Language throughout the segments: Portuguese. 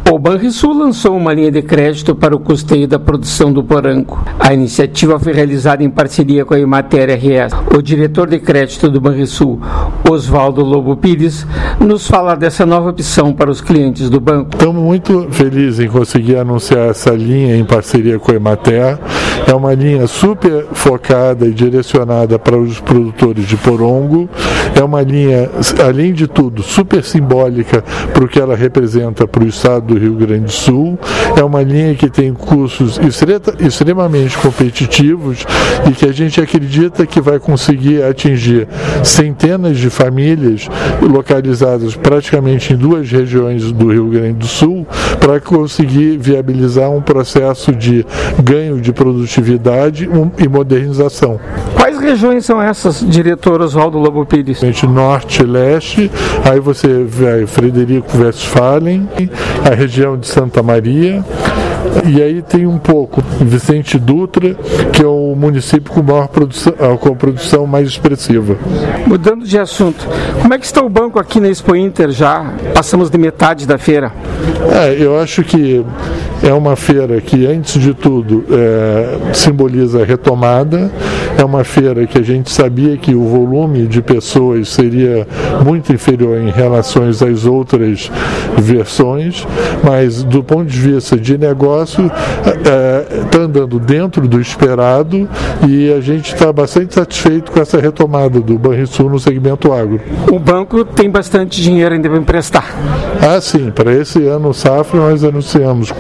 O Banrisul lançou uma linha de crédito para o custeio da produção do porango. A iniciativa foi realizada em parceria com a Emater RS. O diretor de crédito do Banrisul, Oswaldo Lobo Pires, nos fala dessa nova opção para os clientes do banco. Estamos muito felizes em conseguir anunciar essa linha em parceria com a Emater. É uma linha super focada e direcionada para os produtores de porongo. É uma linha, além de tudo, super simbólica para o que ela representa para o estado do Rio Grande do Sul. É uma linha que tem custos extremamente competitivos e que a gente acredita que vai conseguir atingir centenas de famílias localizadas praticamente em 2 regiões do Rio Grande do Sul, para conseguir viabilizar um processo de ganho de produtividade e modernização. Quais regiões são essas, diretor Oswaldo Lobo Pires? Norte e leste, aí você vai Frederico Westphalen, a região de Santa Maria, e aí tem um pouco Vicente Dutra, que é o município com maior produção, com a produção mais expressiva. Mudando de assunto, como é que está o banco aqui na Expo Inter já? Passamos de metade da feira. Eu acho que é uma feira que, antes de tudo, simboliza a retomada. É uma feira que a gente sabia que o volume de pessoas seria muito inferior em relação às outras versões, mas do ponto de vista de negócio, está andando dentro do esperado e a gente está bastante satisfeito com essa retomada do Banrisul no segmento agro. O banco tem bastante dinheiro ainda para emprestar. Sim, para esse ano safra nós anunciamos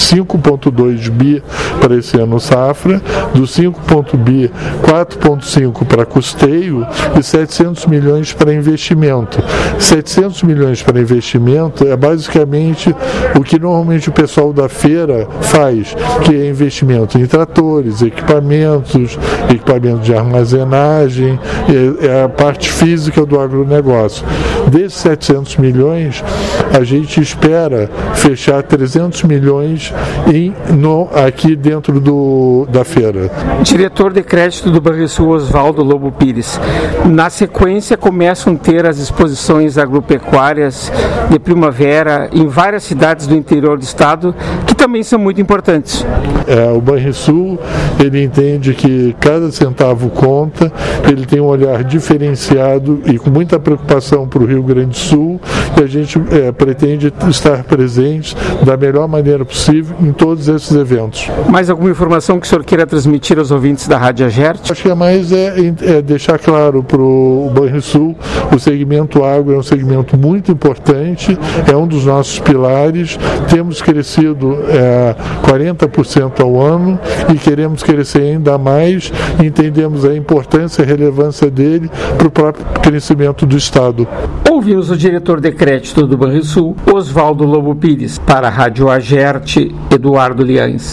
5,2 bi para esse ano safra, do 5,2 bi, 4,5 para custeio e 700 milhões para investimento. 700 milhões para investimento é basicamente o que normalmente o pessoal da feira faz, que é investimento em tratores, equipamentos de armazenagem, é a parte física do agronegócio. Desses 700 milhões, a gente espera fechar 300 milhões aqui dentro da feira. Diretor de crédito do Banrisul, Oswaldo Lobo Pires. Na sequência, começam a ter as exposições agropecuárias de primavera em várias cidades do interior do estado, que também são muito importantes. O Banrisul, ele entende que cada centavo conta, ele tem um olhar diferenciado e com muita preocupação para o Rio Grande do Sul, e a gente pretende estar presente da melhor maneira possível em todos esses eventos. Mais alguma informação que o senhor queira transmitir aos ouvintes da Rádio Agerte? Acho que mais é deixar claro para o Banrisul, o segmento agro é um segmento muito importante, é um dos nossos pilares, temos crescido 40% ao ano e queremos crescer ainda mais, entendemos a importância e a relevância dele para o próprio crescimento do Estado. Ouvimos o diretor de crédito do Banrisul, Oswaldo Lobo Pires. Para a Rádio Agerte, Eduardo Liães.